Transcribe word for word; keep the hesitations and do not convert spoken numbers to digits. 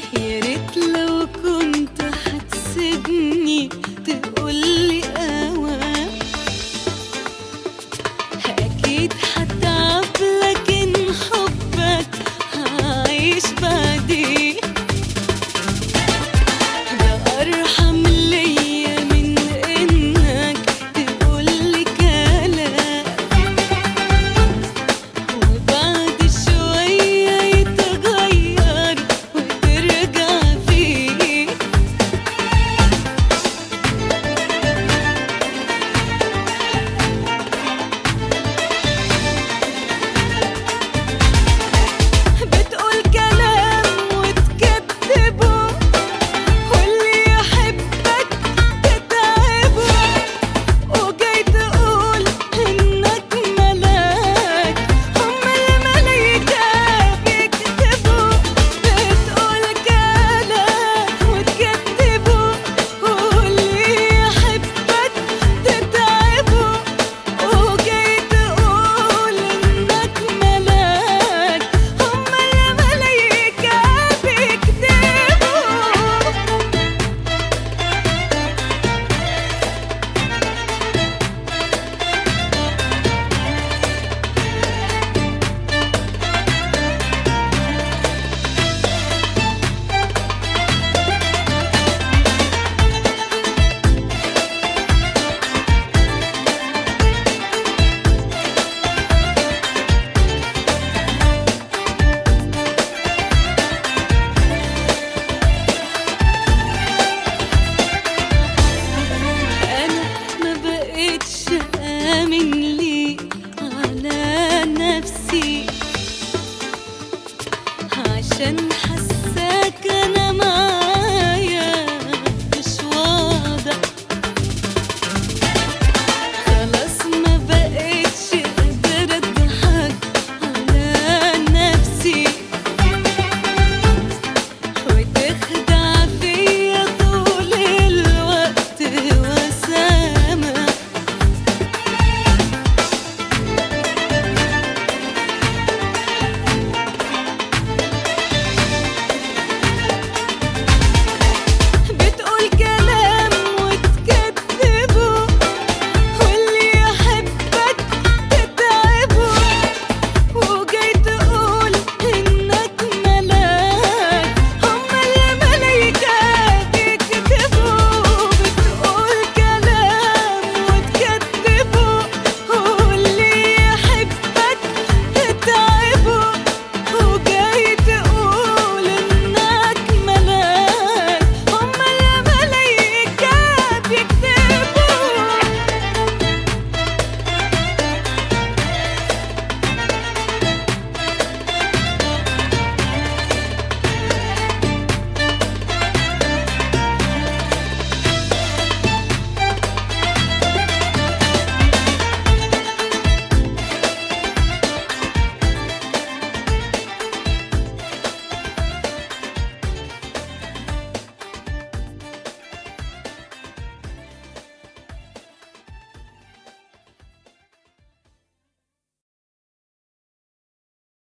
يا ريت لو كنت هتسيبني تقولي اوام، اكيد هتعب لكن حبك هعيش بعديه. ده ارحم ليا من انك تقولي كلام وبعد شوية يتغير وترجع فيه. بتقول كلام وتكذبه واللي يحبك تتعبه، وجاي تقول انك ملاك هما الملايكة بيكتبوا. بتقول كلام وتكذبه واللي يحبك تتعبه، وجاي تقول انك ملاك هما الملايكة بيكتبوا. أنا ما بقتش آمن ليك على نفسي، عشان حساك أنا